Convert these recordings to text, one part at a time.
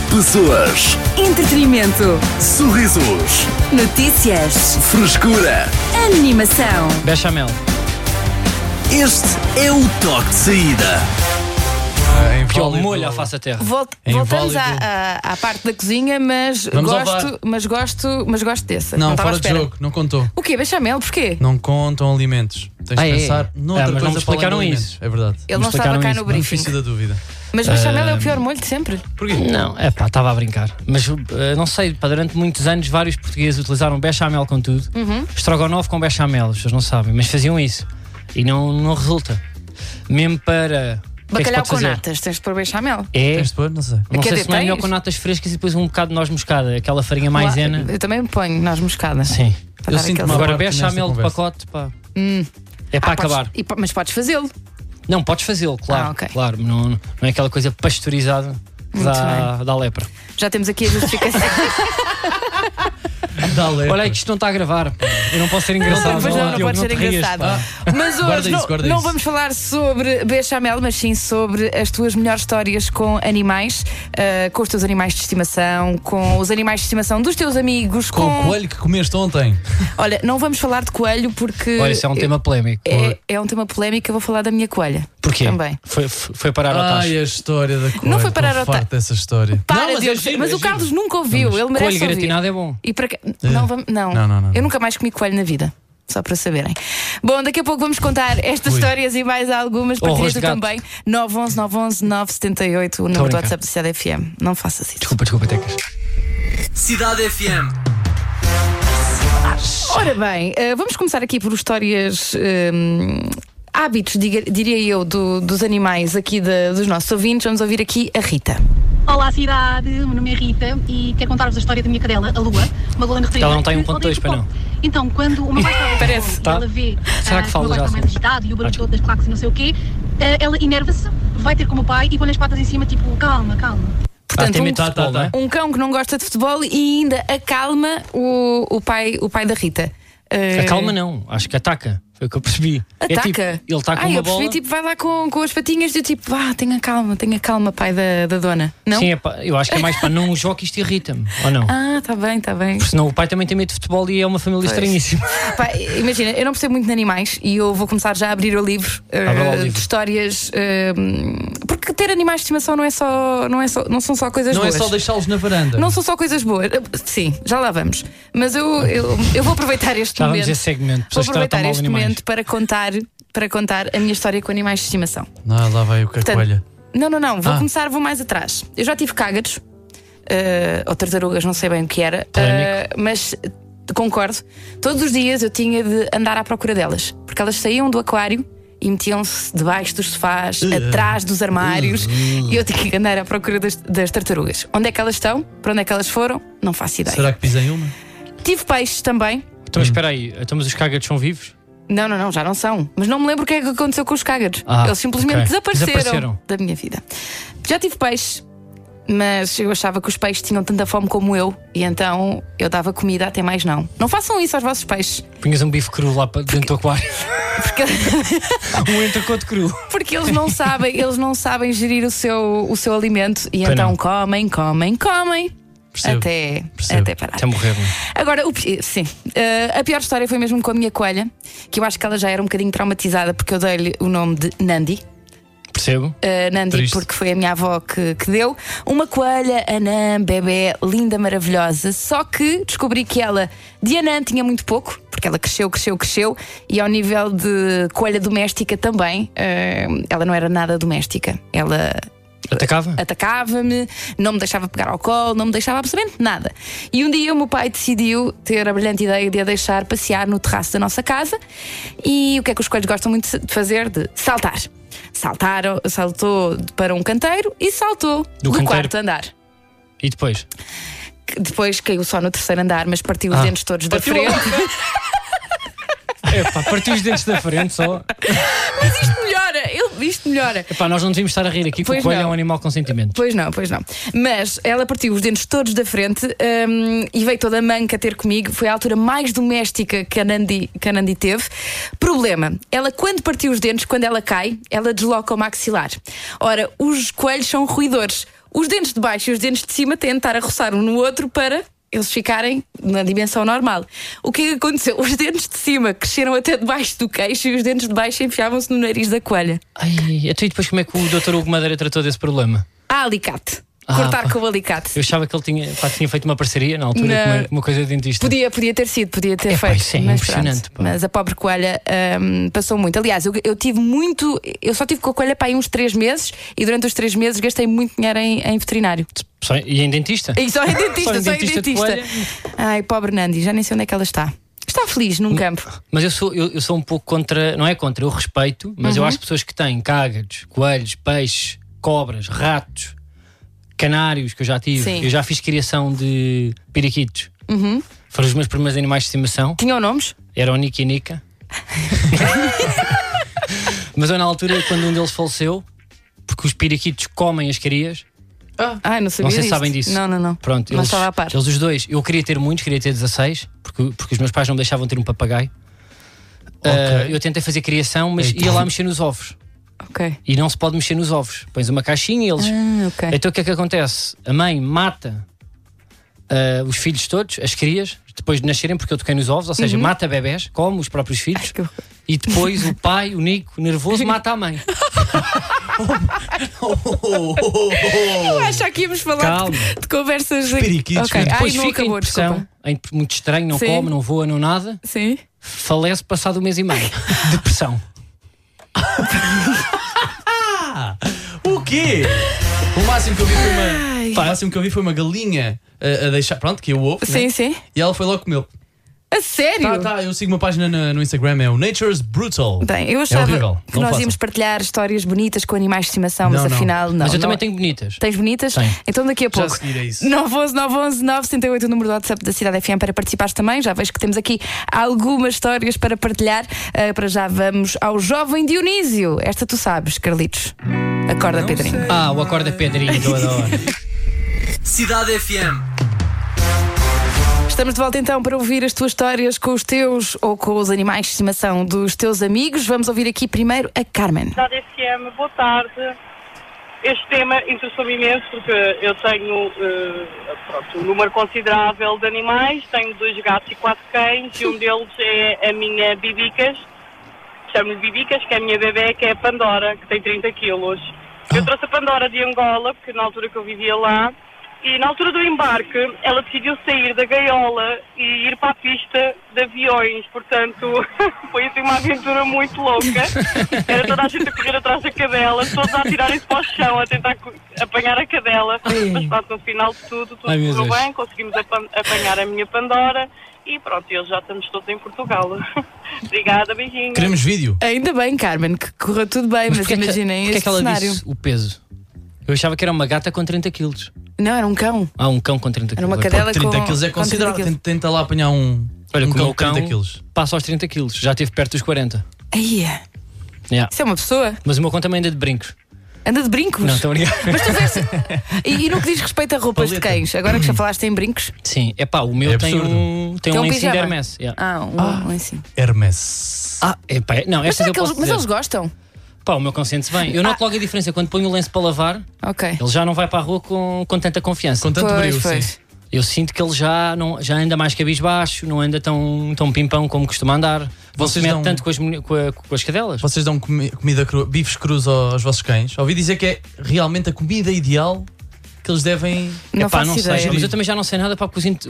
Pessoas, Entretenimento. sorrisos, Notícias. frescura. Animação. Bechamel. Este é o toque de saída. Que é o molho à face da terra. Voltamos Inválido. à parte da cozinha, mas Vamos ao gosto dessa. Não, estava à fora de espera. jogo, não contou. O quê? Bechamel? Porquê? Não contam alimentos. Tens de pensar noutra mas não coisa me explicaram para além de isso. alimentos. É verdade. Ele não explicaram estava cá isso, no briefing. Benefício da dúvida. Mas bechamel é o pior molho de sempre. Porquê? Não, estava a brincar. Mas não sei, durante muitos anos vários portugueses utilizaram bechamel com tudo. Estrogonofe com bechamel, as pessoas não sabem, mas faziam isso. E não resulta. Mesmo para... o que é que se Bacalhau pode com fazer? natas, tens de pôr bechamel. É, Tens de pôr? Não sei. não Quer sei dizer, se não é melhor tens? com natas frescas e depois um bocado de noz moscada, aquela farinha maisena. Eu também me ponho noz moscada. Sim. Para Eu dar sinto aquele uma sabor. Agora parte nesta bechamel de conversa. pacote, pá. É para acabar. Mas podes fazê-lo. Não, podes fazê-lo, claro. ok. Claro, não é aquela coisa pasteurizada que Muito dá lepra. Já temos aqui a justificação. Olha aí que isto não está a gravar, pá. Eu não posso ser engraçado. Pois não Diogo, pode ser te rias, engraçado. pá. Mas Guarda hoje isso, guarda não isso. vamos falar sobre bechamel, mas sim sobre as tuas melhores histórias com animais, com os teus animais de estimação, com os animais de estimação dos teus amigos. Com o coelho que comeste ontem. Olha, não vamos falar de coelho porque. Olha, isso é um tema polémico. É um tema polémico. Eu vou falar da minha coelha. Porquê? Também. Foi parar ao tacho. Ai, a história da coelho. Não foi parar ao Estou farto dessa história. Para, Não, mas Diogo, é giro, mas é o Carlos giro. nunca ouviu. Ele merece Coelho ouvir. gratinado é bom. E para cá? Não. Eu nunca mais comi coelho na vida. Só para saberem. Bom, daqui a pouco vamos contar estas histórias e mais algumas. Partilha arroz tu de gato. também. 911-978, o número do brincar. WhatsApp da Cidade FM. Não faças isso. Desculpa, Tecas. Cidade FM. Ora bem, vamos começar aqui por histórias. Hábitos, diria eu, dos animais aqui dos nossos ouvintes. Vamos ouvir aqui a Rita. Olá cidade, o meu nome é Rita e quero contar-vos a história da minha cadela, a Lua, uma golden retriever. Ela não tem que 1.2, odeia pois não? futebol. Então, quando o meu pai estava Parece, e tá. ela vê Será que o fala meu pai já está mais assim? agitado e o barulho todo das claques e não sei o quê, ela enerva-se, vai ter com o meu pai e põe as patas em cima, tipo, calma. Portanto, tem medo de futebol, não é? um cão que não gosta de futebol e ainda acalma o pai da Rita. Acalma não, acho que ataca. Foi o que eu percebi. Ataca? É tipo, ele está com uma eu percebi, bola. tipo, vai lá com as patinhas e tipo, tenha calma, pai da dona. Não? Sim, eu acho que é mais para não jogar que isto irrita-me. Ou não? Tá bem. Porque senão o pai também tem medo de futebol e é uma família Pois. estranhíssima. Pá, imagina, eu não percebo muito de animais e eu vou começar já a abrir o livro, Abra lá o livro. de histórias. Porque ter animais de estimação não são só coisas Não boas. é só deixá-los na varanda. Não são só coisas boas. Sim, já lá vamos. Mas eu vou aproveitar este Já vamos momento. a esse segmento. Vou Pessoas que aproveitar tratam mal este animais. momento para contar a minha história com animais de estimação. Não, lá vai o que a Portanto, coelha. Não. Vou mais atrás. Eu já tive cágados, ou tartarugas, não sei bem o que era, Polémico. mas concordo. Todos os dias eu tinha de andar à procura delas, porque elas saíam do aquário e metiam-se debaixo dos sofás, atrás dos armários, e eu tinha que andar à procura das tartarugas. Onde é que elas estão? Para onde é que elas foram? Não faço ideia. Será que pisei uma? Tive peixes também. Então, mas espera aí, mas os cágados são vivos? Não, já não são. Mas não me lembro o que é que aconteceu com os cágados. Ah, Eles simplesmente ok. desapareceram da minha vida. Já tive peixe, mas eu achava que os peixes tinham tanta fome como eu, e então eu dava comida até mais não. Não façam isso aos vossos peixes. Punhas um bife cru lá para dentro do aquário. Porque, Um entrecote cru. porque eles não sabem gerir o seu alimento, e Pois então não. comem. Percebo. Até parar. Até morrer, não é? Agora, sim, a pior história foi mesmo com a minha coelha, que eu acho que ela já era um bocadinho traumatizada, porque eu dei-lhe o nome de Nandi. Percebo? Nandi, Triste. porque foi a minha avó que deu. Uma coelha, anã, bebê, linda, maravilhosa. Só que descobri que ela, de anã, tinha muito pouco, porque ela cresceu. E ao nível de coelha doméstica também, ela não era nada doméstica. Ela atacava-me, não me deixava pegar ao colo, não me deixava absolutamente nada. E um dia o meu pai decidiu ter a brilhante ideia de a deixar passear no terraço da nossa casa. E o que é que os coelhos gostam muito de fazer? De saltar. Saltou para um canteiro e saltou do canteiro? quarto andar. E depois? Depois caiu só no terceiro andar, mas partiu os dentes todos da frente. Partiu os dentes da frente só. Mas isto melhora. Nós não devíamos estar a rir aqui, porque Pois o coelho não. é um animal com sentimentos. Pois não. Mas ela partiu os dentes todos da frente, e veio toda a manca ter comigo. Foi a altura mais doméstica que a Nandi teve. Problema, ela quando partiu os dentes, quando ela cai, ela desloca o maxilar. Ora, os coelhos são roedores. os dentes de baixo e os dentes de cima têm de estar a roçar um no outro para eles ficarem na dimensão normal. O que é que aconteceu? Os dentes de cima cresceram até debaixo do queixo e os dentes de baixo enfiavam-se no nariz da coelha. Ai, até depois como é que o Dr. Hugo Madeira tratou desse problema? Alicate. Cortar pá. com o alicate. Eu achava que ele tinha feito uma parceria na altura Não. com uma coisa de dentista. Podia ter sido, podia ter Epá, feito. isso é mas impressionante, pronto. pá. Mas a pobre coelha passou muito. Aliás, eu tive muito. Eu só tive com a coelha para aí uns 3 meses e durante os 3 meses gastei muito dinheiro em veterinário. E em dentista? E só em dentista, Só em dentista de coelha? Ai, pobre Nandi, já nem sei onde é que ela está. Está feliz num campo. Mas eu sou um pouco contra, não é contra, eu respeito, mas eu acho que pessoas que têm cágados, coelhos, peixes, cobras, ratos, canários, que eu já tive, Sim. eu já fiz criação de periquitos. Foram os meus primeiros animais de estimação. Tinham nomes? Era o Nick e Nika. Mas eu na altura, quando um deles faleceu, porque os periquitos comem as crias. Ai, não sabia Não sei se disto. sabem disso. Não. Pronto, Não estava a par. eles os dois, eu queria ter muitos, queria ter 16, porque os meus pais não me deixavam ter um papagaio. Eu tentei fazer criação, mas ia lá mexer nos ovos. Ok. E não se pode mexer nos ovos. Pões uma caixinha e eles. Ok. Então o que é que acontece? A mãe mata os filhos todos, as crias, depois de nascerem, porque eu toquei nos ovos, ou seja, mata bebés, come os próprios filhos. que horror. E depois o pai, o Nico, nervoso, mata a mãe. Eu acho que íamos falar Calma. de conversas. periquitos. Ok. Depois não fica em acabou, depressão, muito estranho, não Sim. come, não voa, não nada. Sim. Falece passado um mês e meio. Depressão. O quê? O máximo que eu vi foi uma. O máximo que eu vi foi uma galinha a deixar. Pronto, que é o ovo. Sim, né? sim. E ela foi logo comê-lo. A sério? Tá, eu sigo uma página no Instagram, é o Nature's Brutal. Bem, eu É achava horrível. que Não nós façam. íamos partilhar histórias bonitas com animais de estimação, mas Não, não. afinal não. Mas eu não. também tenho bonitas. Tens bonitas? Tenho. Então daqui a Já pouco. a seguir a isso. 911-911-978, o número do WhatsApp da Cidade FM para participares também. Já vejo que temos aqui algumas histórias para partilhar. Para já vamos ao jovem Dionísio. Esta tu sabes, Carlitos. Acorda, Pedrinho. O Acorda Pedrinho, que eu adoro. Cidade FM. Estamos de volta então para ouvir as tuas histórias com os teus ou com os animais de estimação dos teus amigos. Vamos ouvir aqui primeiro a Carmen. Cidade FM, boa tarde. Este tema interessou-me imenso porque eu tenho um número considerável de animais. Tenho 2 gatos e 4 cães e um deles é a minha Bibicas. Chamo-lhe Bibicas, que é a minha bebê, que é a Pandora, que tem 30 quilos. Eu trouxe a Pandora de Angola, porque na altura que eu vivia lá, e na altura do embarque, ela decidiu sair da gaiola e ir para a pista de aviões. Portanto, foi assim uma aventura muito louca. Era toda a gente a correr atrás da cadela, todos a atirarem-se para o chão, a tentar apanhar a cadela. Mas pronto, no final de tudo Ai, meu correu Deus. bem, conseguimos apanhar a minha Pandora e pronto, eles já estamos todos em Portugal. Obrigada, beijinhos. Queremos vídeo. Ainda bem, Carmen, que correu tudo bem, mas porquê imaginem porquê este que ela cenário. disse o peso? Eu achava que era uma gata com 30 quilos. Não, era um cão. Um cão com 30 Era uma quilos. cadela 30 com quilos é com 30 considerável. quilos. Tenta lá apanhar um. Olha, um que o meu cão de cão 30 quilos. passa aos 30 quilos. Já esteve perto dos 40. Aí, Yeah. isso é uma pessoa. Mas o meu cão também anda de brincos. Anda de brincos. Não, estou a brincar. Mas tu vês. E no que diz respeito a roupas de Paleta. cães, agora que já falaste em brincos. Sim, o meu É tem absurdo. tem Tem um um lencinho de pijama. Hermès. Yeah. Um assim. Hermès. Não, Mas, estas será eu que eles, posso mas dizer. eles gostam? O meu cão sente-se bem. Eu noto logo a diferença quando ponho o lenço para lavar. Ok. Ele já não vai para a rua com tanta confiança. Com tanto brilho, Pois. sim. Eu sinto que ele já anda mais cabisbaixo, não anda tão pimpão como costuma andar. Não se Vocês mete dão- tanto com as cadelas. Vocês dão comida crua, bifes crus aos vossos cães? Ouvi dizer que é realmente a comida ideal que eles devem. Não faço não sei, ideia. mas eu também já não sei nada para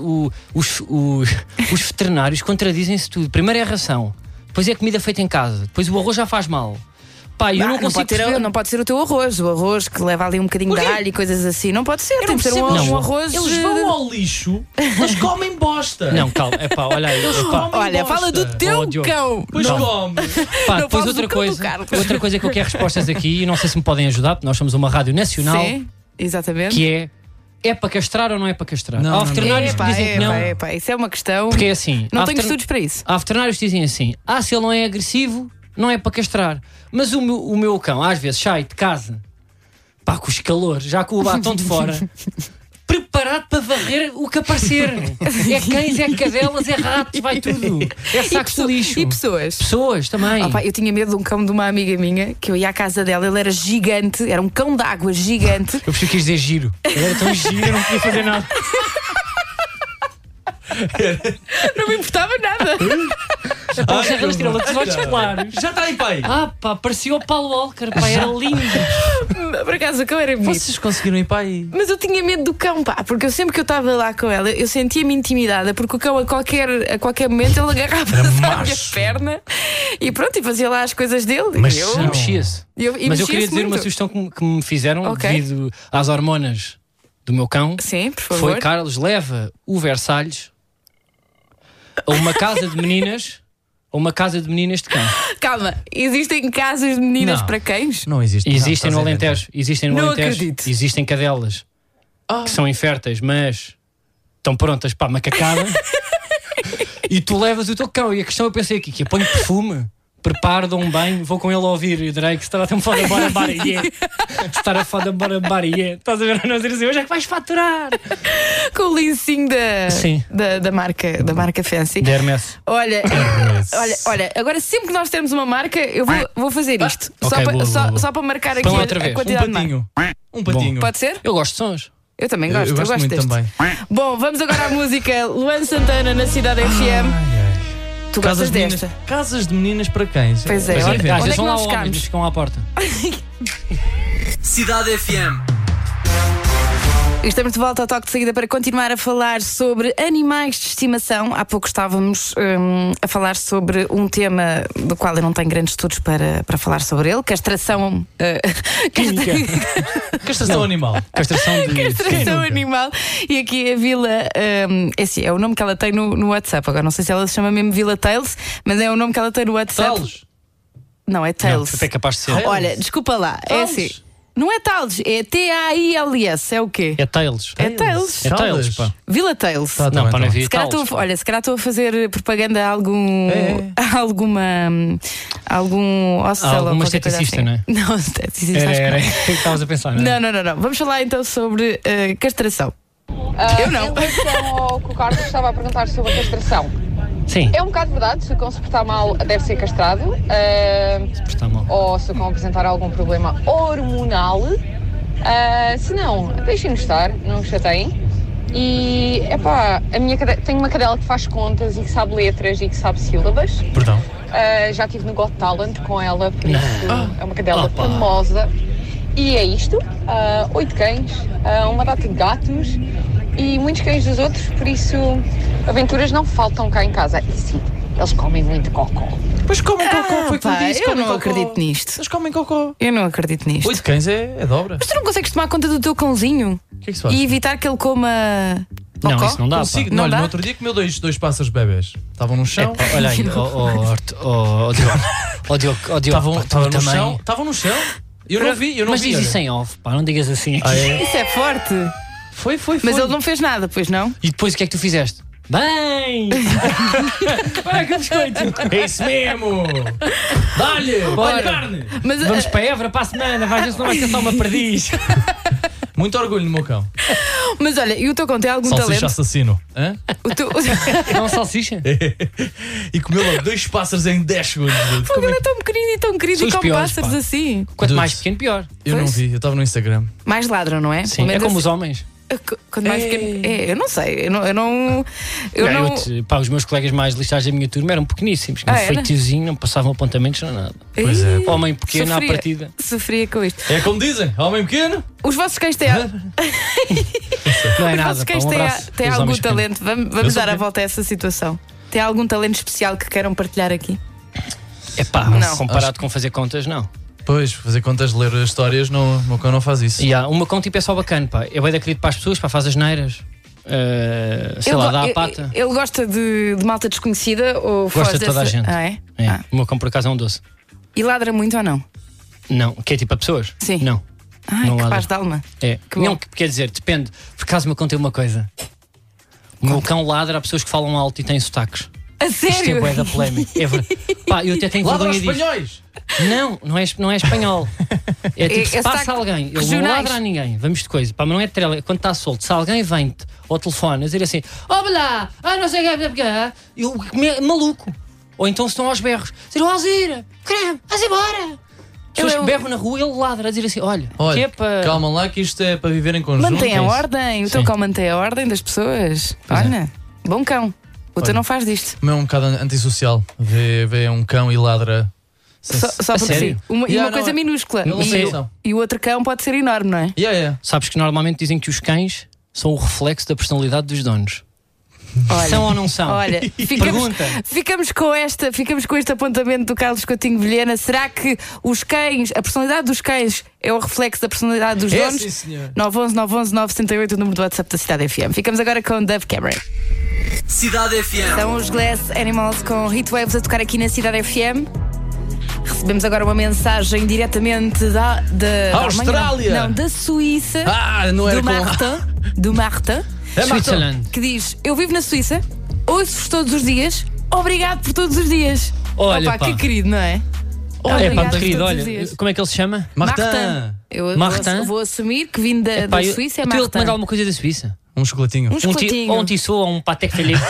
os veterinários contradizem-se tudo. Primeiro é a ração, depois é a comida feita em casa, depois o arroz já faz mal. Eu não consigo pode perceber. não pode ser o teu arroz. O arroz que leva ali um bocadinho de alho e coisas assim. Não pode ser. Tem que ser um Não. arroz. Eles vão ao lixo, mas comem bosta. Não, calma, olha aí. Olha, bosta. fala do teu Oh, Diogo. cão. Pois Não. come. Depois fales outra do cão do coisa, Carlos. outra coisa que eu quero respostas aqui, e não sei se me podem ajudar, porque nós somos uma rádio nacional, Sim, exatamente. que é para castrar ou não é para castrar? Não, Há não, veterinários que dizem que não, Isso é uma questão. porque é assim. Não há tenho estudos para isso. Há veterinários que dizem assim: se ele não é agressivo, não é para castrar. Mas o meu cão, às vezes, sai de casa, com os calores, já com o batom de fora, preparado preparado para varrer o que aparecer. É cães, é cadelas, é ratos, vai tudo. É sacos de lixo. E pessoas? Pessoas também. Opa, eu tinha medo de um cão de uma amiga minha, que eu ia à casa dela, ele era gigante, era um cão d'água gigante. Eu preciso quis dizer giro. Ele era tão giro, eu não podia fazer nada. Não me importava nada. A Serra da Estrela, dos olhos claros. Já está aí, pai. Pá, parecia o Paulo Walker, pá, era lindo. Por acaso o cão era bonito. Vocês conseguiram ir para aí? Mas eu tinha medo do cão, pá, porque eu sempre que eu estava lá com ela, eu sentia-me intimidada, porque o cão a qualquer momento ele agarrava a minha perna e pronto, e fazia lá as coisas dele. Mas e eu, E mexia-se. e Mas eu queria mexia-se dizer uma muito. sugestão que me fizeram Ok. devido às hormonas do meu cão. Sim, por favor. Foi, Carlos, leva o Versalhes a uma casa de meninas, de cão. Calma, existem casas de meninas Não. para cães? Não existe. Existem Não, no estás a inventar. Alentejo. Existem no Não Alentejo. acredito. Existem cadelas que são inférteis, mas estão prontas para a macacada. E tu levas o teu cão. E a questão eu pensei aqui: que eu ponho perfume, preparo, dou um banho, vou com ele a ouvir Drake, estar a ter um foda bora yeah. Estar a foda bora yeah. Estás a ver a nós dizer, hoje é que vais faturar. Com o lincinho Sim. da marca Fancy. De Hermes. Olha, olha, agora sempre que nós temos uma marca, eu vou fazer isto. Ok, boa. Só para marcar aqui Põe lá a outra vez. quantidade de marca. Um patinho. Pode ser? Eu gosto de sons. Eu também gosto, Eu gosto muito deste. também. Bom, vamos agora à música Luan Santana na Cidade FM. Tu gostas Casas de meninas, desta? casas de meninas para cães. Pois é, Mas olha, inventa. Às onde vezes é que vão lá nós homens ficamos? e ficam à porta. Cidade FM. Estamos de volta ao toque de saída para continuar a falar sobre animais de estimação. Há pouco estávamos a falar sobre um tema do qual eu não tenho grandes estudos para falar sobre ele: castração. Química. Castração animal. Castração de. Castração animal. E aqui a Vila. Esse é o nome que ela tem no WhatsApp. Agora não sei se ela se chama mesmo Vila Tails, mas é o nome que ela tem no WhatsApp. Talos. Não, é Não, Tails. até capaz de ser. Olha, desculpa lá. É Tails. assim. Não é Tails, é T-A-I-L-S. É o quê? É Tails. É Tails. É Tails, pá. Vila Tails. Tá, Não, bem, pá, tá não bem. havia Se calhar Tails. estou a fazer propaganda a algum. É. A algum hostel ou Alguma qualquer coisa esteticista, assim. não é? Não, esteticista. acho que Era. não. O que é que estavas a pensar, não é? Não. Vamos falar então sobre castração. Eu não. Em relação ao que o Carlos estava a perguntar sobre a castração, Sim. é um bocado verdade, se o cão se portar mal deve ser castrado, Está mal. ou se o cão apresentar algum problema hormonal, se não, deixem-nos estar, não chateiem. E, epá, tenho uma cadela que faz contas e que sabe letras e que sabe sílabas. Perdão. Já estive no Got Talent com ela, por isso é uma cadela famosa. E é isto, 8 cães, uma data de gatos e muitos cães dos outros, por isso aventuras não faltam cá em casa. E sim, eles comem muito cocó. Pois comem cocó, foi como pá, disse. eu comem não cocó. acredito nisto. Eles comem cocó. Eu não acredito nisto. 8 cães é dobra. Mas tu não consegues tomar conta do teu cãozinho O que é que se faz? e evitar que ele coma. Não, cocó? isso não dá. Pá. Consigo. Não Não, olha, dá? no outro dia comeu dois pássaros bebés. Estavam no chão. Epá, olha aí, Diogo. Estavam no chão. Eu não vi. Mas diz olha. isso em off, pá, não digas assim. Isso é forte. Foi. Mas ele não fez nada, pois não? E depois o que é que tu fizeste? Bem! Vai com biscoito! É isso mesmo! Dá-lhe! Bora. Dá-lhe carne! Mas, Vamos para Évora para a semana, vai ver se não vai ser só uma perdiz. Muito orgulho no meu cão. mas olha, e o teu cão tem algum Salsicha talento? assassino. Hã? O teu... É uma salsicha? E comeu logo 2 pássaros em 10 segundos. Como ele é tão pequenino e tão querido São e os com piores, pássaros pá. assim. Quanto Dude. mais pequeno, pior. Eu não Pois. vi, eu estava no Instagram. Mais ladram, não é? Sim, Pelo é menos como os assim. homens. Quando mais pequeno. Eu não sei. Eu não. Pá, os meus colegas mais lixados da minha turma eram pequeníssimos. Um Ah, era? feitiozinho, não passavam apontamentos, não nada. Pois é. Homem pequeno à partida. Sofria com isto. É como dizem, homem pequeno. Os vossos cães têm. Não é Os nada. vossos Pá, cães um têm, abraço têm pelos algum homens pequenos. talento. Vamos sou dar a pequeno. volta a essa situação. Tem algum talento especial que queiram partilhar aqui? É pá, Não. comparado com fazer contas, não. Pois, fazer contas, ler histórias, não, o meu cão não faz isso. E há uma conta tipo é só bacana, pá. É bem acredito para as pessoas, pá, faz as neiras. Sei lá, dá a pata. Ele gosta de malta desconhecida ou Gosta foge de toda a dessa- gente. Ah, é? É. Ah. O meu cão por acaso é um doce. E ladra muito ou não? Não, que é tipo a pessoas? Sim. Não. Ai, Não que ladra. paz de alma. É. Que bom. Não, quer dizer, depende. Por acaso me contei uma coisa. O meu cão ladra a pessoas que falam alto e têm sotaques. A Isto é sério? bué da polémica. Pá, eu até tenho Ladra aos vergonha disto. espanhóis! Não é espanhol. É tipo, se é passa sotaque alguém, ele não regionais. ladra a ninguém. Vamos de coisa. Pá, mas não é trela. É quando está solto. Se alguém vem-te ao telefone a dizer assim: olá, não sei o que é, eu maluco. Ou então se estão aos berros, dizer: Alzira, creme, vais embora. Pessoas que berram na rua, ele ladra a dizer assim: olha, que é para. Calma lá que isto é para viver em conjunto. Mantém a é isso. ordem. O teu Sim. cão mantém a ordem das pessoas. Olha, bom cão. O teu não faz disto. O meu é um bocado antissocial. Vê um cão e ladra. Só porque sério? sim. Uma Yeah, coisa não, minúscula. Ele não tem noção. E o outro cão pode ser enorme, não é? Yeah. Sabes que normalmente dizem que os cães são o reflexo da personalidade dos donos. Olha, São ou não são? Olha, Pergunta. ficamos com este apontamento do Carlos Coutinho Vilhena. Será que os cães, a personalidade dos cães é o reflexo da personalidade dos É, donos? sim, senhor. 911-911-978, o número do WhatsApp da Cidade FM. Ficamos agora com Dove Cameron. Cidade FM. São os Glass Animals com Heatwaves a tocar aqui na Cidade FM. Recebemos agora uma mensagem diretamente da Austrália! Não, da Suíça. Não era Do Martin. É Switzerland. Que diz: eu vivo na Suíça, ouço-vos todos os dias, obrigado por todos os dias. Olha, Opa, pá. que querido, não é? É Obrigado pá, por querido, todos os olha, dias. como é que ele se chama? Martin. Eu Martin? vou assumir que vim da Pá, Suíça é tu ele te Martin. manda alguma coisa da Suíça? Um chocolatinho. Um chocolatinho. Ou um tissot ou um Patek Philippe.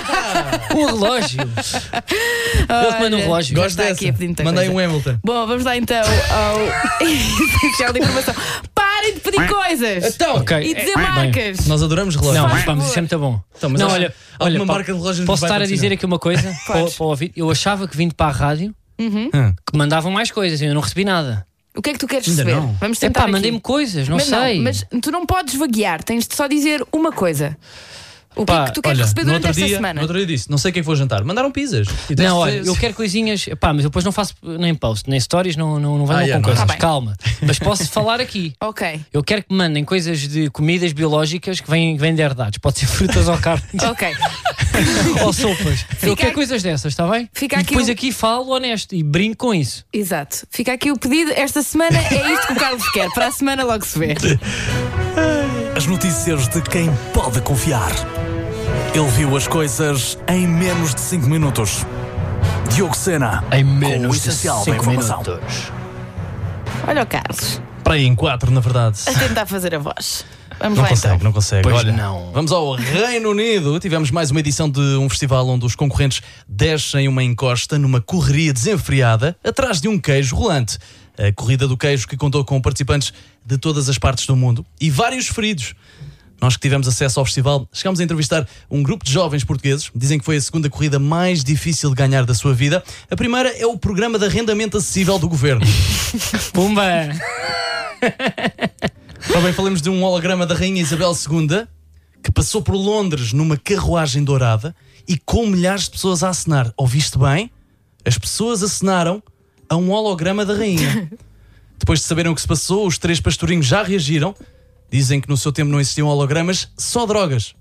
Um relógio. Ele te manda um relógio. Gosto está aqui a dessa. pedir muita Mandei coisa. um Hamilton. Bom, vamos lá então ao essencial de informação. Parem de pedir coisas Então, Ok. e dizer Bem, marcas. nós adoramos relógios. Não, Faz vamos, favor. isso é muito bom. Então, mas não, acho- olha, alguma pá, marca de relógios posso vai estar a patrocinar? dizer aqui uma coisa para, Podes. para ouvir? Eu achava que vindo para a rádio que mandavam mais coisas, eu não recebi nada. O que é que tu queres Ainda receber? não. Vamos É tentar pá, aqui. mandei-me coisas, não Mas sei. mas tu não podes vaguear, tens de só dizer uma coisa. O que é Pá, que tu queres Olha, receber no durante outro esta dia, semana? no outro dia disse, não sei o que é que vou jantar. Mandaram pizzas. E tens Não, de olha, dizer- eu quero coisinhas, pá, mas eu depois não faço nem post, nem stories, não venham yeah, com não. coisas. Tá bem. Calma. Mas posso falar aqui. Ok, Eu quero que me mandem coisas de comidas biológicas que vêm de herdades. Pode ser frutas ou carne ok. ou sopas. Eu quero aqui- coisas dessas, está bem? Fica E aqui depois o- aqui falo honesto e brinco com isso. Exato. Fica aqui o pedido. Esta semana é isto que o Carlos quer. Para a semana logo se vê. As notícias de quem pode confiar. Ele viu as coisas em menos de 5 minutos. Diogo Sena. Em com o essencial da informação. Olha o Carlos, Para aí em 4, na verdade. a tentar fazer a voz. Vamos Não lá consegue, então. não consegue. Pois Olha, não. Vamos ao Reino Unido. Tivemos mais uma edição de um festival onde os concorrentes descem uma encosta numa correria desenfreada atrás de um queijo rolante. A corrida do queijo que contou com participantes de todas as partes do mundo e vários feridos. Nós que tivemos acesso ao festival, chegámos a entrevistar um grupo de jovens portugueses. Dizem que foi a segunda corrida mais difícil de ganhar da sua vida. A primeira é o Programa de Arrendamento Acessível do Governo. Pumba! Também falamos de um holograma da Rainha Isabel II que passou por Londres numa carruagem dourada e com milhares de pessoas a acenar. Ouviste bem? As pessoas acenaram a um holograma da Rainha. Depois de saberem o que se passou, os 3 pastorinhos já reagiram. Dizem que no seu tempo não existiam hologramas, só drogas.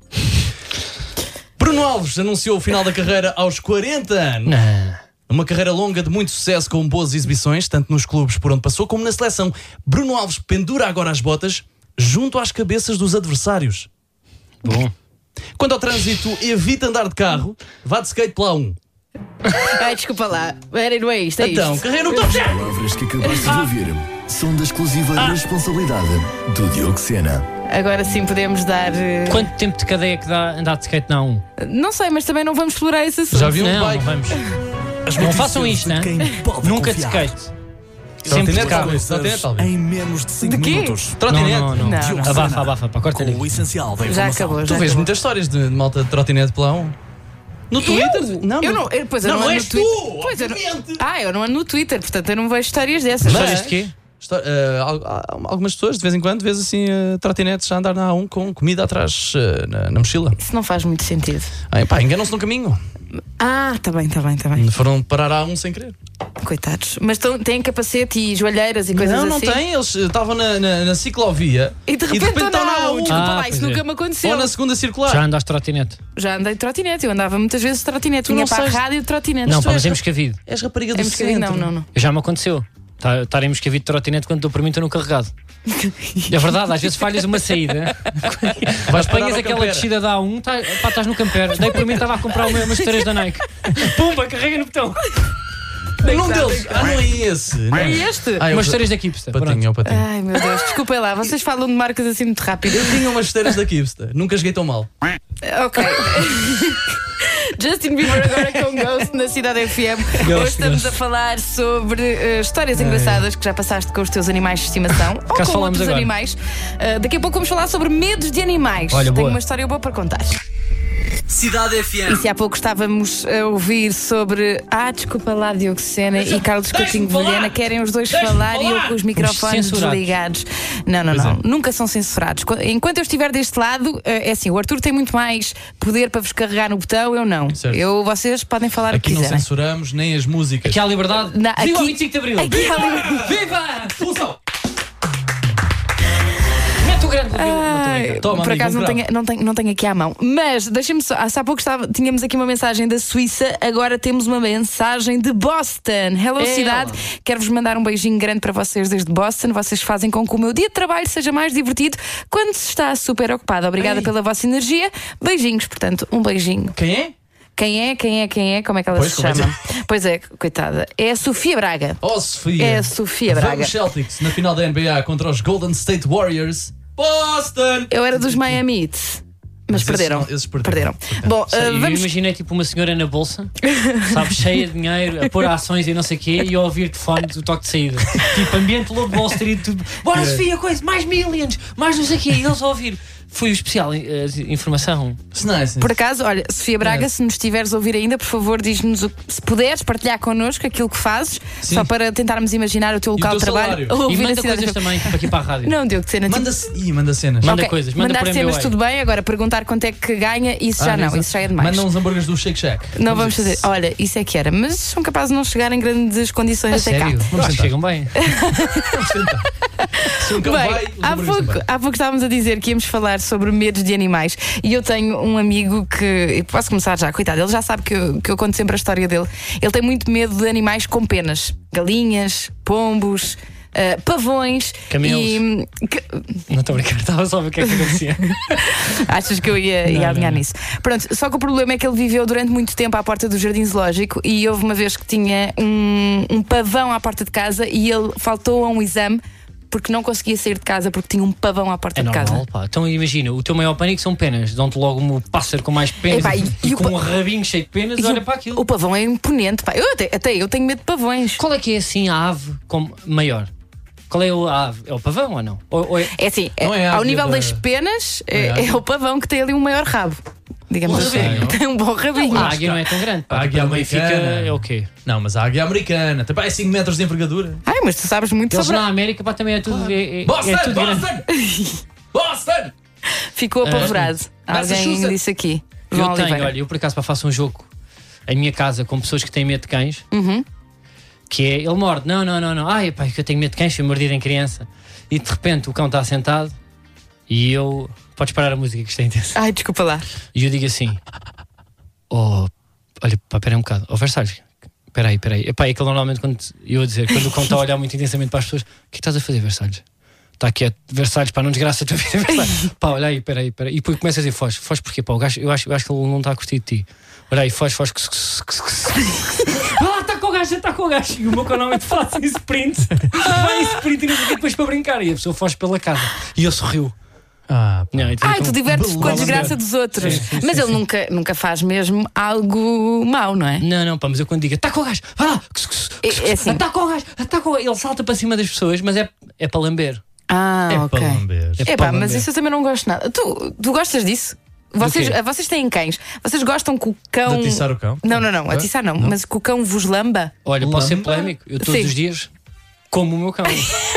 Bruno Alves anunciou o final da carreira aos 40 anos. Uma carreira longa de muito sucesso com boas exibições, tanto nos clubes por onde passou como na seleção. Bruno Alves pendura agora as botas junto às cabeças dos adversários. Bom. Quanto ao trânsito, evita andar de carro, vá de skate pela A1. Ai, desculpa lá. Era, não é isto, é Então, isto. carreira no top 10! Palavras que acabaste de ouvir são da exclusiva responsabilidade do Diogo Sena. Agora sim podemos dar. Quanto tempo de cadeia que dá andar de skate na A1? Não sei, mas também não vamos explorar esse assunto. Já vi um Não, bike. não vamos. As Não notícias façam isto, de né? quem pode Nunca de confiar. skate. Sempre de Trotinete, carro. talvez. Trotinete, talvez. Em menos de 5 De quê? minutos. Trotinete. Não. Não, Diogo não. Abafa, Sena, abafa, pá, corta com ali. o essencial da Já informação. acabou, Tu já vês acabou. muitas histórias de malta de trotinete pela A1? No Twitter? Não, Eu não, pois eu Não, não não ando és no Twitter. tu, Pois eu não, obviamente. eu não ando no Twitter, portanto eu não vejo histórias dessas. Histórias de quê? Algumas pessoas, de vez em quando, vês assim trotinetes a andar na A1 com comida atrás na mochila. Isso não faz muito sentido. Pá, enganam-se no caminho. Tá bem, tá bem. Foram parar a A1 sem querer. Coitados. Mas têm capacete e joelheiras e coisas Não, não assim? tem. Eles estavam na ciclovia E de repente estão na A1. Desculpa Ah, lá, isso pois é. nunca me aconteceu. ou na segunda circular. Já andaste de trotinete? Já andei de trotinete, eu andava muitas vezes de trotinete. Tu Vinha não para a sabes- rádio de trotinete. Não, Tu pá, és mas é Moscavide. És rapariga do É Moscavide? centro. Não. Já me aconteceu. Estar em Moscavide de trotinete quando estou para mim estou no carregado. É verdade, às vezes falhas uma saída. Apanhas aquela descida da A1, estás no camper. Daí por mim estava a comprar umas esteiras da Nike. Pumba, carrega no botão. Num deles. Não é esse. Não É este? Umas esteiras da Kipsta. Patinho, patinho. Ai meu Deus, desculpem lá, vocês falam de marcas assim muito rápido. Eu tinha umas esteiras da Kipsta. Nunca joguei tão mal. Ok. Justin Bieber agora com Ghost na Cidade FM. Hoje estamos a falar sobre histórias engraçadas que já passaste com os teus animais de estimação ou com falamos outros agora. animais. Daqui a pouco vamos falar sobre medos de animais. Olha, Tenho boa. uma história boa para contar. Cidade FM. E se há pouco estávamos a ouvir sobre desculpa lá, Diogo Sena e Carlos Coutinho Vilhena, querem os dois falar e eu com os microfones censurados. desligados. Não, nunca são censurados. Enquanto eu estiver deste lado, é assim, o Arthur tem muito mais poder para vos carregar no botão, eu não. Certo. Vocês podem falar o que Aqui não quiserem. censuramos nem as músicas. Aqui há liberdade. Não, Viva o aqui- 25 de Abril. aqui há liberdade. Viva! Expulsão! Mete o grande Ai, Toma, por amigo, acaso um não tenho aqui à mão. Mas deixem-me só. Há pouco tínhamos aqui uma mensagem da Suíça, agora temos uma mensagem de Boston. Hello, cidade. Quero-vos mandar um beijinho grande para vocês desde Boston. Vocês fazem com que o meu dia de trabalho seja mais divertido quando se está super ocupado. Obrigada pela vossa energia. Beijinhos, portanto, um beijinho. Quem é? Quem é? Como é que ela Pois, se como é que chama? Pois é, coitada. É a Sofia Braga. Oh, Sofia. É a Sofia Braga. Vamos Celtics na final da NBA contra os Golden State Warriors. Boston! Eu era dos Miami Heat. Mas esses perderam. não- esses perderam. Bom, Eu vamos. imaginei tipo uma senhora na bolsa, sabe, cheia de dinheiro, a pôr ações e não sei o quê, e a ouvir de fone o toque de saída. Tipo, ambiente logo de Wall Street, tudo. Bora, Sofia, coisa, mais millions, mais não sei o quê, e eles a ouvir. Foi o especial informação. Nice. Por acaso, olha, Sofia Braga, se nos estiveres a ouvir ainda, por favor, diz-nos se puderes partilhar connosco aquilo que fazes, Sim. só para tentarmos imaginar o teu local teu de trabalho. salário? Ou E ouvir manda a cidade coisas FM. também, tipo aqui para a rádio. Não, Diogo de Cena. Manda cenas. Manda Ok, coisas, manda mandar por cenas MBA. tudo bem, agora perguntar quanto é que ganha, isso já não, isso já é demais. Manda uns hambúrgueres do Shake Shack. Não vamos fazer. Olha, isso é que era, mas são capazes de não chegar em grandes condições A até sério? cá. Vamos que chegam bem. Se um cão Bem, vai, os hambúrgueres também. há pouco estávamos a dizer que íamos falar sobre medos de animais e eu tenho um amigo que, eu posso começar já, coitado, ele já sabe que eu conto sempre a história dele. Ele tem muito medo de animais com penas, galinhas, pombos, pavões. Camelos. Não estou a brincar, estava só a ver o que é que acontecia. Achas que eu ia alinhar nisso? Pronto, só que o problema é que ele viveu durante muito tempo à porta do Jardim Zoológico e houve uma vez que tinha um pavão à porta de casa e ele faltou a um exame porque não conseguia sair de casa porque tinha um pavão à porta É de casa. normal, pá. Então imagina, o teu maior pânico são penas. Dão-te logo um pássaro com mais penas Epá, e e com o um rabinho cheio de penas, E olha o- para aquilo. O pavão é imponente, pá. Até eu tenho medo de pavões. Qual é que é assim a ave como maior? Qual é a ave? É o pavão ou não? Ou é... É assim, Não é a ao águia nível da- das penas, é a é o pavão que tem ali um maior rabo. Digamos Um assim. rabinho. Tem um bom rabinho. A águia não é tão grande. Pá. A águia Tipo, Benfica americana. é o quê? Não, mas a águia americana. Também é 5 metros de envergadura. Ai, mas tu sabes muito Eles sobre. na América, pá, também é tudo. É Boston! tudo grande. Boston! Boston! Ficou apavorado. Alguém Massachusetts. disse aqui. Eu João tenho, Oliveira. olha, eu por acaso para faço um jogo em minha casa com pessoas que têm medo de cães, que é, ele morde, não, ai pá, que eu tenho medo de cães, fui mordido em criança, e de repente o cão está sentado e eu, podes parar a música que está intensa, Ai, desculpa lá. e eu digo assim, olha, pá, espera aí um bocado, Versalhes, espera aí, epá, é que normalmente quando o cão está a olhar muito intensamente para as pessoas, o que estás a fazer, Versalhes? Está quieto, Versalhes, pá, não desgraça a tua vida, Versalhes. Pá, olha aí, espera aí. E depois começa a dizer, foge porquê, pá, o gajo, eu acho que ele não está a curtir de ti. Olha aí, foge. Está com o gajo. E o meu canal é de fácil em sprint. Vai em sprint e não sei o quê, depois para brincar. E a pessoa foge pela casa. E ele sorriu. Ah, pá. Não, então, Ai, tu divertes com a desgraça dos outros. Mas ele nunca faz mesmo algo mau, não é? Não, pá, mas eu quando digo, está com o gajo, vai lá, É assim. ataca o gajo, ele salta para cima das pessoas, mas é para lamber. Ah, ok. Para lamber. É Epá, para mas lamber. isso eu também não gosto nada. Tu gostas disso? Vocês têm cães. Vocês gostam que o cão. De atiçar o cão? Não, atiçar não. Mas que o cão vos lamba? Olha, posso ser Lamba? polémico, eu todos Sim. os dias como o meu cão.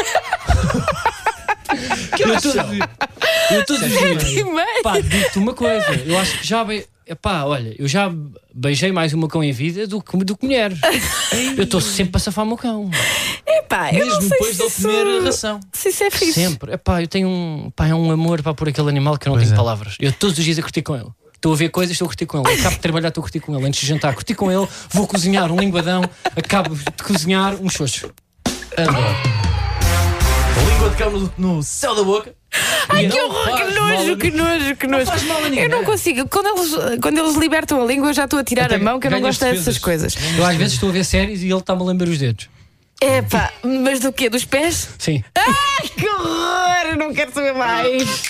Eu todos os dias. Primeiro. Pá, digo-te uma coisa, eu acho que já eu já beijei mais o meu cão em vida do que mulher. Eu estou sempre a safar o meu cão. Epá, eu não Mesmo sei depois de se ele isso... comer a ração. Se isso é fixe. Sempre. Epá, eu tenho um amor por aquele animal que eu não Pois tenho é. palavras. Eu todos os dias a curtir com ele. Estou a ver coisas, estou a curtir com ele. Acabo de trabalhar, estou a curtir com ele. Antes de jantar, curtir com ele. Vou cozinhar um linguadão. Acabo de cozinhar um xoxo. Adoro. Língua de cão no céu da boca. Ai, que horror, que nojo. Não faz mal a ninguém. Eu não consigo. Quando eles libertam a língua, eu já estou a tirar a mão, que eu não gosto dessas coisas. Eu às vezes estou a ver séries e ele está-me a lembrar os dedos. Epá, mas do quê? Dos pés? Sim. Ai, que horror! Eu não quero saber mais.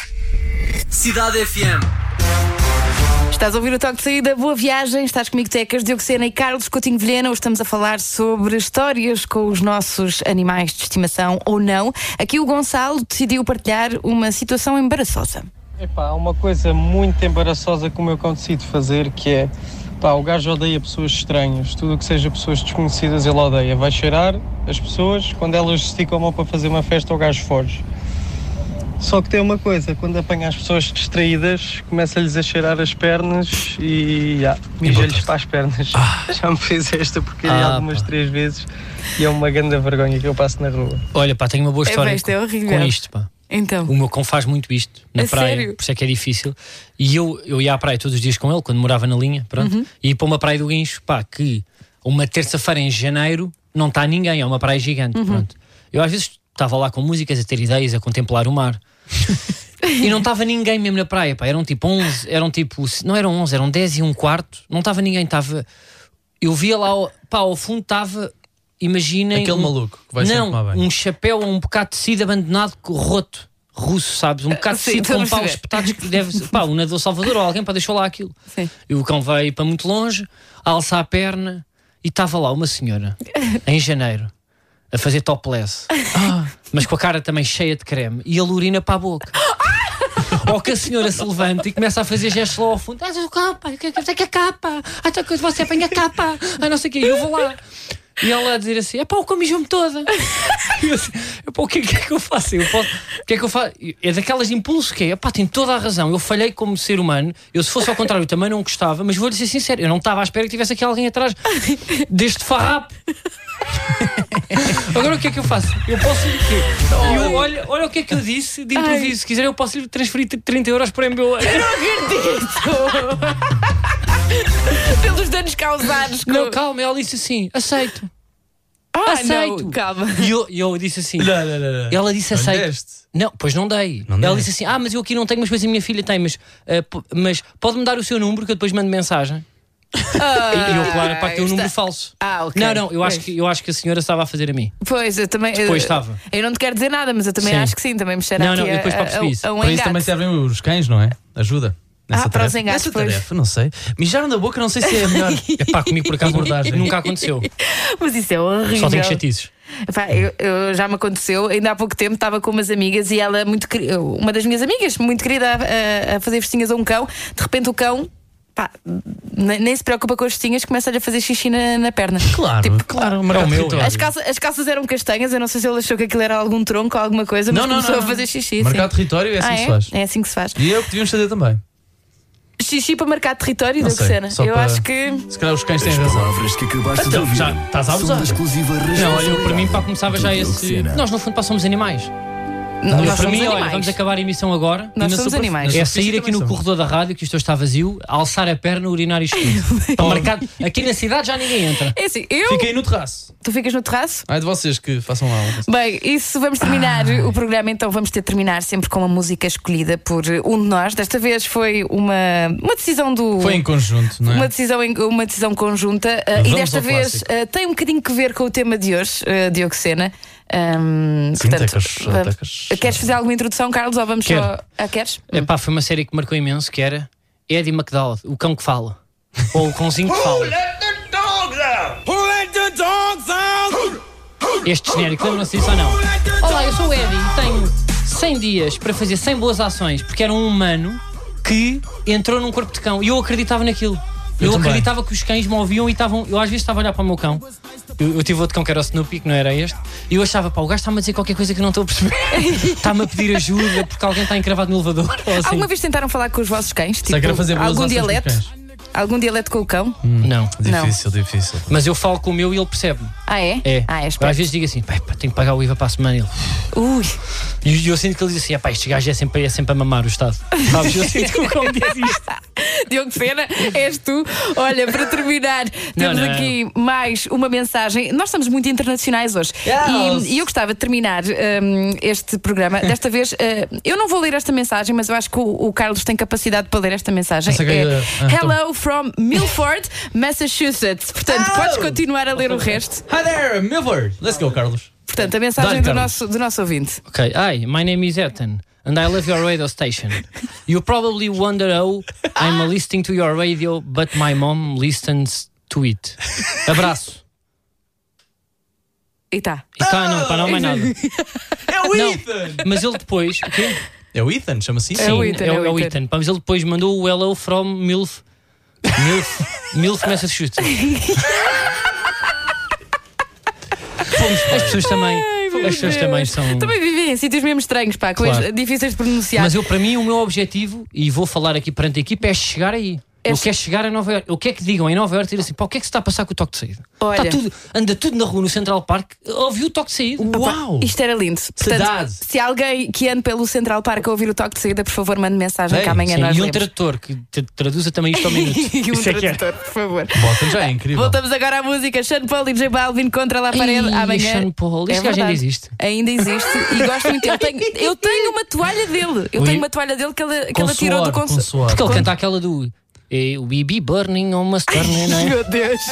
Cidade FM. Estás a ouvir o toque de saída, boa viagem. Estás comigo, Tecas, Diogo Sena e Carlos Coutinho Vilhena. Hoje estamos a falar sobre histórias com os nossos animais de estimação ou não. Aqui o Gonçalo decidiu partilhar uma situação embaraçosa. Epá, há uma coisa muito embaraçosa que o meu cão decide fazer, que é... Pá, o gajo odeia pessoas estranhas. Tudo o que seja pessoas desconhecidas ele odeia. Vai cheirar as pessoas, quando elas esticam a mão para fazer uma festa, o gajo foge. Só que tem uma coisa, quando apanha as pessoas distraídas, começa-lhes a cheirar as pernas e mija-lhes para as pernas. Já me fez esta porcaria algumas 3 vezes e é uma grande vergonha que eu passo na rua. Olha, pá, tenho uma boa história é horrível. com isto, pá. Então. O meu cão faz muito isto na praia, sério? por isso é que é difícil. E eu ia à praia todos os dias com ele, quando morava na linha, pronto, e ia para uma praia do Guincho, pá, que uma terça-feira em janeiro não está ninguém, é uma praia gigante, pronto. Eu às vezes estava lá com músicas, a ter ideias, a contemplar o mar. E não estava ninguém mesmo na praia, pá. Eram tipo 11, não eram 11, eram 10 e um quarto. Não estava ninguém, estava... Eu via lá, pá, ao fundo estava... Imaginem... Aquele maluco que vai sempre tomar banho. Um chapéu ou um bocado de tecido abandonado, roto, russo, sabes? Um bocado de tecido com paus espetados que deve... Pá, o nadador Salvador ou alguém, pá, deixou lá aquilo. Sim. E o cão veio para muito longe, alça a perna e estava lá uma senhora, em janeiro, a fazer topless. Mas com a cara também cheia de creme e a urina para a boca. Ou que a senhora se levanta e começa a fazer gestos lá ao fundo. O que é capa? Você apanha a capa. Não sei o quê. E eu vou lá. E ela a dizer assim: é pá, o cão mijou-me toda. E eu assim: o que é que eu faço? O que é que eu faço? É daquelas impulsos que é: pá, tem toda a razão. Eu falhei como ser humano. Eu, se fosse ao contrário, também não gostava. Mas vou-lhe ser sincero: eu não estava à espera que tivesse aqui alguém atrás deste farrapo. Agora o que é que eu faço? Eu posso lhe olha o que é que eu disse de improviso. Se quiser eu posso lhe transferir 30 euros por MBO. Eu não acredito. Pelos danos causados. Não, calma, ela disse assim: aceito. Aceito. Não, calma. E eu disse assim: Não. ela disse Não aceito. deste? Não, pois não dei. Ela disse assim: mas eu aqui não tenho, mas depois a minha filha tem. Mas pode-me dar o seu número que eu depois mando mensagem. E eu, claro, para ter um número falso. Ok. Não, eu acho que a senhora estava a fazer a mim. Pois, eu também. Depois estava. Eu não te quero dizer nada, mas eu também acho que sim, também me cheira aqui eu depois percebi isso. a um Para isso engate. também servem os cães, não é? Ajuda. Nessa para os tarefa. engates, Nessa pois. tarefa, não sei. Mijaram na boca, não sei se é melhor. Epá, comigo por acaso Abordagem. nunca aconteceu. Mas isso é horrível. Só tenho chatices. Epá, eu já me aconteceu, ainda há pouco tempo estava com umas amigas e ela, uma das minhas amigas, muito querida, a fazer festinhas a um cão. De repente o cão, pá, nem se preocupa com as festinhas, começa-lhe a fazer xixi na perna. Claro, Tipo, claro. É o meu. As calças eram castanhas, eu não sei se ele achou que aquilo era algum tronco ou alguma coisa, mas começou a fazer xixi. Marcar sim. território é assim que se faz. É assim que se faz. E eu que devíamos fazer também. Xixi para marcar território, Não Diogo sei, Sena. só Eu para- acho que. Se calhar os cães têm As razão. palavras que acabaste de Então, ouvir já estás a são abusar. da exclusiva Não, olha, eu responsabilidade para mim pá, começava já do Diogo esse. Sena. Nós no fundo pá, somos animais. Nós Para somos mim, olha, animais. vamos acabar a emissão agora. Nós E somos animais. É Na sair superfície aqui no também corredor da rádio, que isto está vazio, alçar a perna, urinar e escudo. Para marcar. Aqui na cidade já ninguém entra. É assim, eu. Fiquem no terraço. Tu ficas no terraço? Ai de vocês que façam lá. Bem, isso vamos terminar o programa, então vamos ter de terminar sempre com uma música escolhida por um de nós. Desta vez foi uma decisão do. Foi em conjunto, não é? Uma decisão conjunta e Vamos desta ao vez clássico. tem um bocadinho que ver com o tema de hoje, Diogo Sena. Sim, tecas. Queres fazer alguma introdução, Carlos? Ou vamos Quero. só. Queres? Epá, foi uma série que marcou imenso, que era Eddie McDowell, o cão que fala. Ou o cãozinho que fala. Este genérico, lembram-se disso ou não? Olá, eu sou o Eddie e tenho 100 dias para fazer 100 boas ações, porque era um humano que entrou num corpo de cão e eu acreditava naquilo. Eu também. acreditava que os cães me ouviam e estavam. Eu às vezes estava a olhar para o meu cão. Eu tive outro cão que era o Snoopy, que não era este. E eu achava, pá, o gajo está-me a dizer qualquer coisa que eu não estou a perceber. Está-me a pedir ajuda porque alguém está encravado no elevador. Ou assim. Alguma vez tentaram falar com os vossos cães? Sei que era fazer boas algum ações com os dialeto? cães. Algum dialeto com o cão? Não. Difícil. Mas eu falo com o meu e ele percebe-me. Ah, é? É. Ah, é Eu esperto. às vezes digo assim, pá, tenho que pagar o IVA para a semana. Ele. Ui. E eu sinto que ele diz assim, pá, este gajo é sempre a mamar o Estado. Sabes? Eu sinto que o cão diz isto. Diogo Sena, és tu. Olha, para terminar, temos aqui mais uma mensagem. Nós estamos muito internacionais hoje. E eu gostava de terminar este programa. Desta vez, eu não vou ler esta mensagem, mas eu acho que o Carlos tem capacidade para ler esta mensagem. Hello from Milford, Massachusetts. Portanto, podes continuar a ler o resto. Hi there, Milford. Let's go, Carlos. Portanto, a mensagem do nosso ouvinte. Okay, hi, my name is Ethan and I love your radio station. You probably wonder how I'm listening to your radio, but my mom listens to it. Abraço. E tá. Não mais nada. É o Ethan! Mas ele depois. O quê? É o Ethan, chama-se isso? Sim, é o Ethan. Mas ele depois mandou o hello from Milf, Massachusetts. As pessoas também são. Também vivem em sítios mesmo estranhos, pá, coisas difíceis de pronunciar. Mas para mim, o meu objetivo, e vou falar aqui perante a equipa, é chegar aí. Eu quero chegar a Nova Iorque. Eu quero que digam em Nova Iorque assim, pá, o que é que se está a passar com o toque de saída? Olha, anda tudo na rua, no Central Park, ouviu o toque de saída. Uau! Isto era lindo. Portanto, se alguém que ande pelo Central Park a ouvir o toque de saída, por favor, mande mensagem que amanhã nós lemos. E tradutor que traduza também isto ao minuto. E tradutor, por favor. Bota, já é incrível. Voltamos agora à música. Sean Paul e J Balvin contra a parede. Amanhã. Sean Paul, este gajo ainda existe. Ainda existe e gosto muito. Eu tenho uma toalha dele. Tenho uma toalha dele que ela tirou do consumo. Porque ele canta aquela do We be burning on must burn, não é? Meu Deus.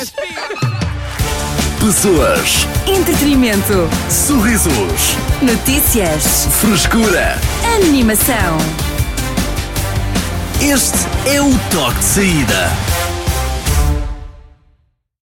Pessoas, entretenimento, sorrisos, notícias, frescura, animação. Este é o toque de saída.